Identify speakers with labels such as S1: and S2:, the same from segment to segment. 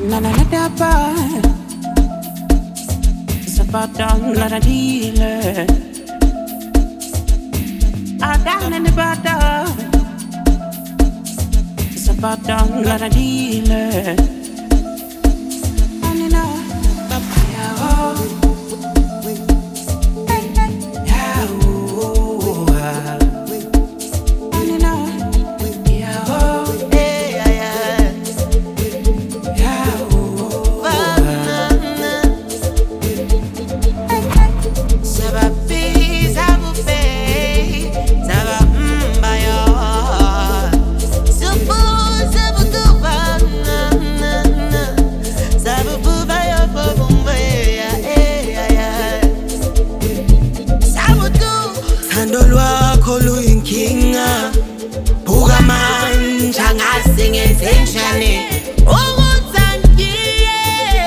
S1: Na na na da ba, sabadang la da dealer. Adang na bada, sabadang la da dealer. Anina, ya oh, ya oh, anina, ya oh, ya oh.
S2: Luyinkinga buka manje angasingezenjani ukuthangiye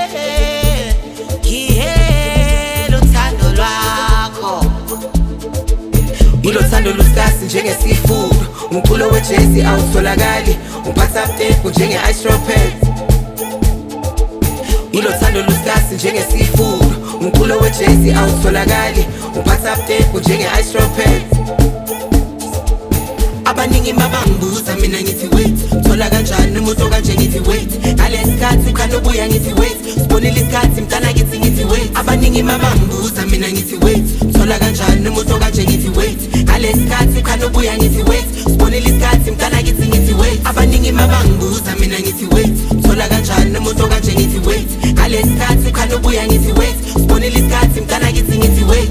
S2: kihelo thando lwakho ilo thando luskasi njengesifundo umculo wejazz awutholakali uphatha uptempo njenge-ice ilo thando luskasi njengesifundo umculo wejazz awutholakali uphatha uptempo njenge-ice abaningi mabangibuza mina ngithi wait thola kanjani umuntu kanje ngithi wait ngalesikhathi ukhanda ubuya ngithi wait sibonile isikhathi mntana ngithi wait abaningi mabangibuza mina ngithi wait thola kanjani umuntu kanje ngithi wait ngalesikhathi ukhanda ubuya ngithi wait sibonile isikhathi mntana ngithi wait abaningi mabangibuza mina ngithi wait thola kanjani umuntu kanje ngithi wait ngalesikhathi ukhanda ubuya ngithi wait sibonile isikhathi mntana ngithi wait.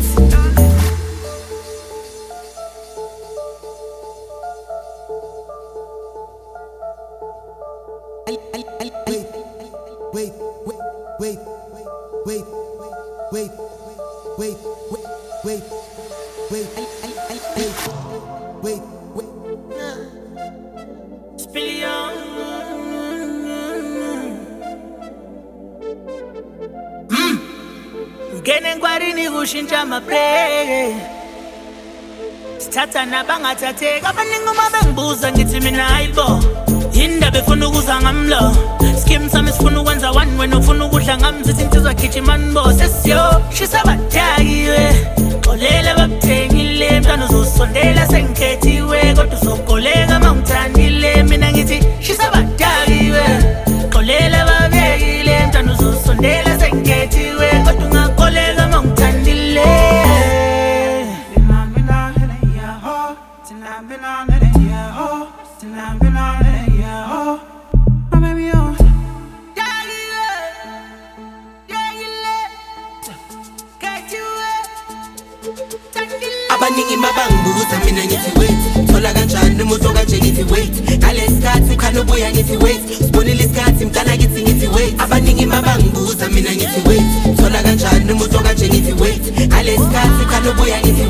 S3: Ngene ngwarini kushintsha amaplay sithatha nabangathatheka abaningi uma bengibuza ngithi mina hayibo indaba efuna ukuza ngamlo skim sami sifuna ukwenza one wena ufuna ukudla ngami sithi insizwa gijima mbo sesiyo shisa badakiwe xolela babuthengile mntwana uzosondela sengikhethiwe kodwa uzokoleka uma ungithandile mina ngithi shisa badakiwe xolela babekile mntwana uzosondela sengikhethiwe kodwa ungakoleka uma ungithandile.
S2: Abaningi mabangibuza mina ngithi wait thola kanjani umuntu kanje ngithi wait ngalesikhathi ukhanda ubuya ngithi wait sibonile isikhathi mntana ngithi wait abaningi mabangibuza mina ngithi wait thola kanjani umuntu kanje ngithi wait ngalesikhathi ukhanda ubuya ngithi